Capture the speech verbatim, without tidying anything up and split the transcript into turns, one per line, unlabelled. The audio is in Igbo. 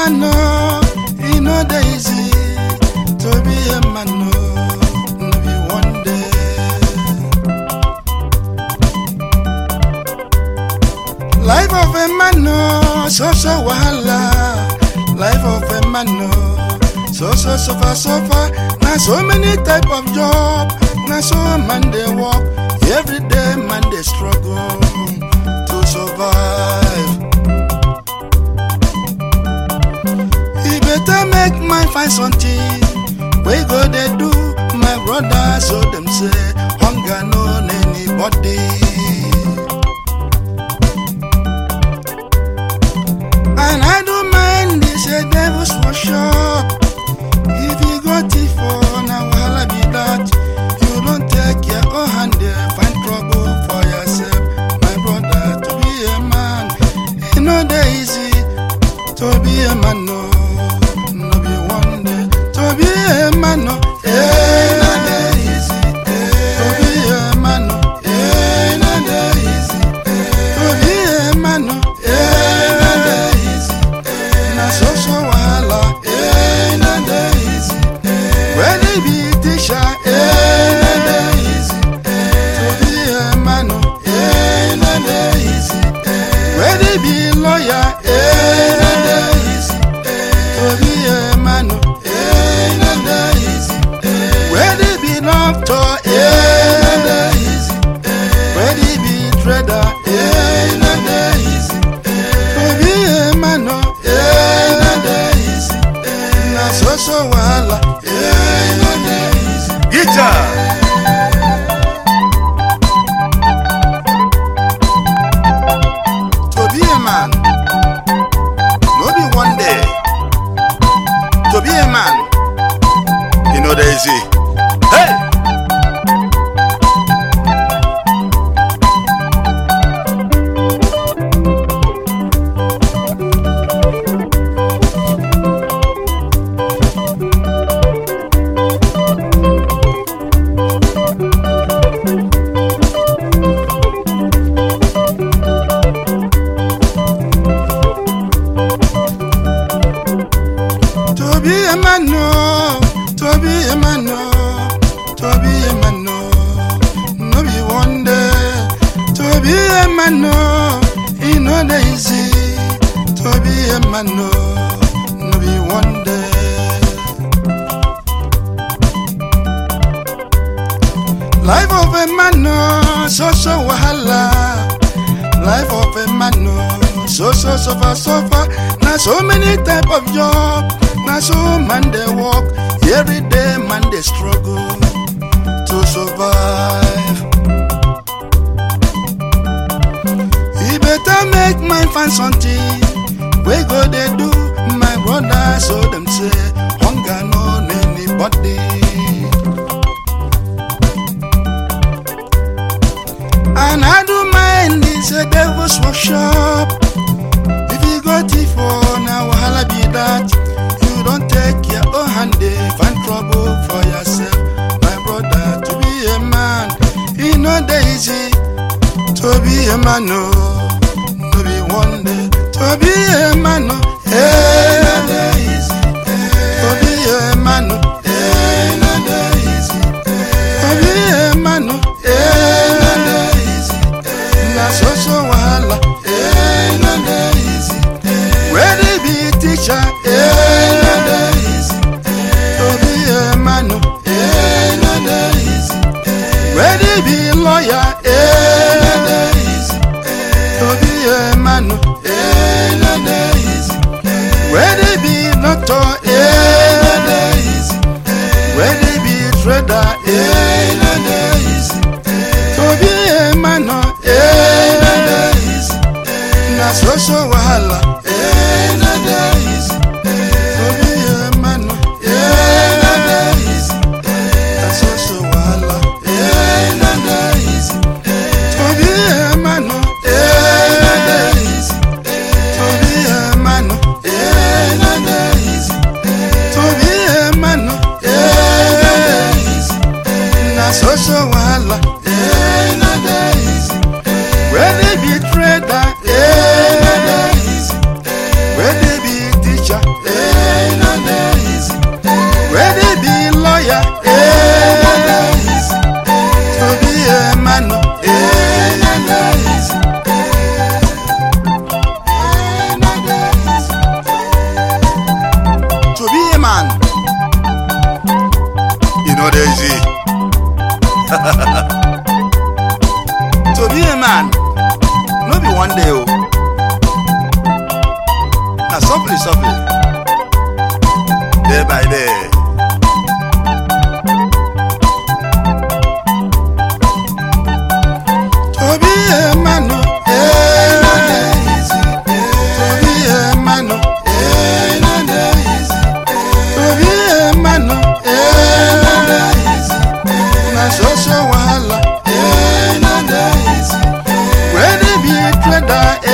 man, no, you know the easy to be a man, no, no be one day. Life of a man, no, so so wahala. Life of a man, no, so so so far so far. Now so many type of job, now so man they work. Every day man they struggle to survive. He better make man find something. We go they do, my brother, so them say hunger no anybody. And I don't mind this a devil's workshop. If you go thief for now, I'll be that. You don't take your own hand there, find trouble for yourself, my brother. To be a man, you know the easy. To be a man, no, no be one day. To be a man, no, eh, not the easy. To be a man, no, eh, not the easy. To be a man, no, eh, not the easy. Na so so wahala, eh, not the easy. When they be teacher, eh, not the easy. To be a man, no, eh, not the easy. When they be lawyer, eh, not the easy. To be a man, no, eh, not the easy. When they be doctor, eh, not the easy. When they be trader, eh, not the easy. To be a man, no, eh, not the easy. Na so so wahala, eh, not the easy.
Guitar.
To be a man, no be one day. To be a man,
You know the easy. Hey!
to be a man, no, to be a man, no, to be a man, no, no be one day. To be a man, no, you know the easy. To be a man, no, no be one day. Life of a man, no, so so wahala. Life of a man, no, so so so far so far. Now so many type of job, now so man they work. Every day man they struggle to survive. He better make man find something. We go they do, my brother, so them say hunger no anybody. And I don't mind this a devil's workshop. If you go thief for now, I'll be that. You don't take your own hand, they find trouble for yourself, my brother. To be a man, you know the easy. To be a man, no, no be one day. To be a man, no, eh, not the easy. To be a man, no, eh, not the easy. To be a man, no, eh, not the easy. Na so so wahala, eh, not the easy. Where they be teacher, eh, not the easy. To be a man, no, eh, not the easy. Where they be lawyer, eh, not the easy. To be a man, no, eh, not the easy. Where they be doctor, eh, not the easy. Where they be trader, eh, not the easy. To be a man, no, eh, not the easy. Na so so wahala, eh, not the easy. To be a man, no, eh, not the easy. Na so so wahala, eh, not the easy. To be a man, no, eh, not the easy. To be a man, no, eh, not the easy. To be a man, no, eh, not the easy. Na so so wahala, eh, not the easy. Where they be trader, eh, not the easy. Where they be teacher,
one day, oh. Now, softly, softly. Day by day.
To be a man, eh, not easy. To be a man, eh, not easy. To be a man, eh, not easy. Na so so wahala, eh, not easy. When they be trader.